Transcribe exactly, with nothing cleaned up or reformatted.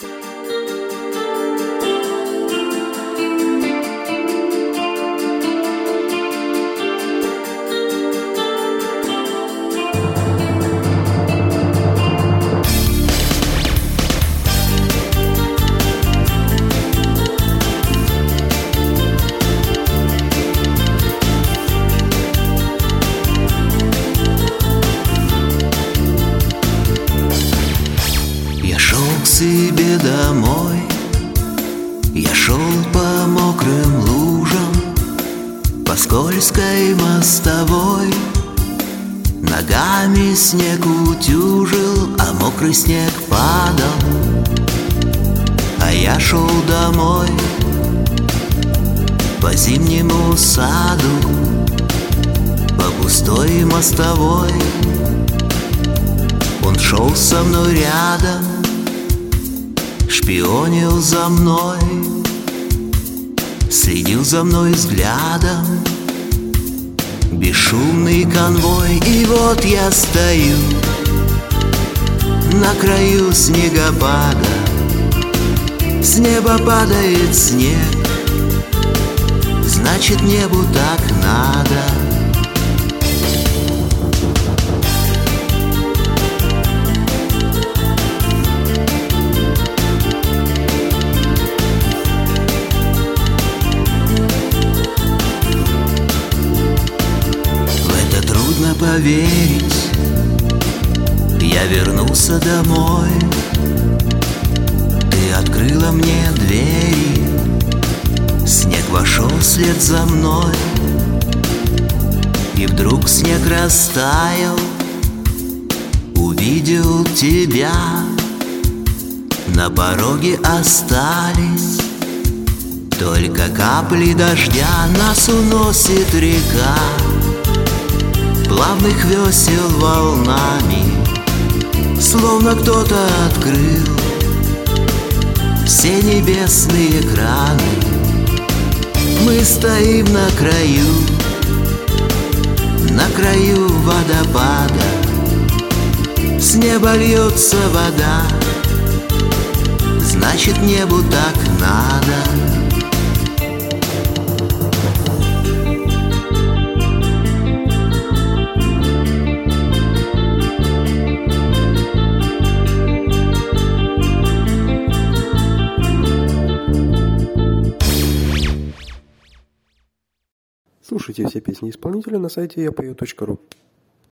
К себе домой я шел по мокрым лужам, по скользкой мостовой. Ногами снег утюжил, а мокрый снег падал. А я шел домой по зимнему саду, по пустой мостовой. Он шел со мной рядом, шпионил за мной, следил за мной взглядом. Бесшумный конвой, и вот я стою на краю снегопада. С неба падает снег, значит, небу так надо. Поверить, я вернулся домой. Ты открыла мне двери, снег вошел вслед за мной. И вдруг снег растаял, увидел тебя. На пороге остались только капли дождя. Нас уносит река плавных весел волнами, словно кто-то открыл все небесные краны. Мы стоим на краю, на краю водопада. С неба льется вода, значит, небу так надо. Слушайте все песни исполнителя на сайте я пою точка ру.